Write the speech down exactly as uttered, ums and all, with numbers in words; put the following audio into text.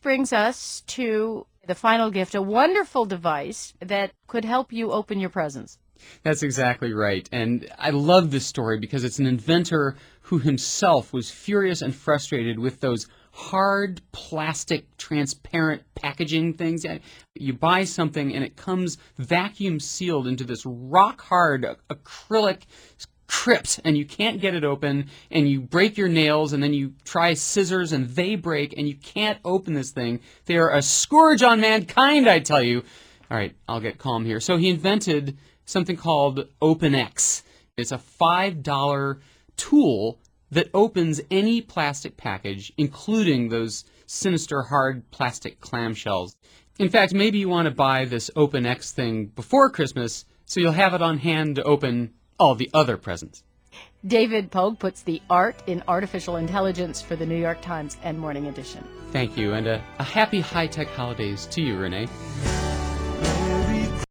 brings us to the final gift, a wonderful device that could help you open your presents. That's exactly right. And I love this story because it's an inventor who himself was furious and frustrated with those hard plastic transparent packaging things. You buy something and it comes vacuum sealed into this rock hard acrylic crypt, and you can't get it open, and you break your nails, and then you try scissors and they break, and you can't open this thing. They are a scourge on mankind, I tell you. All right, I'll get calm here. So he invented something called OpenX. It's a five dollar tool that opens any plastic package, including those sinister hard plastic clamshells. In fact, maybe you want to buy this OpenX thing before Christmas so you'll have it on hand to open all the other presents. David Pogue puts the art in artificial intelligence for the New York Times and Morning Edition. Thank you, and a, a happy high-tech holidays to you, Renee.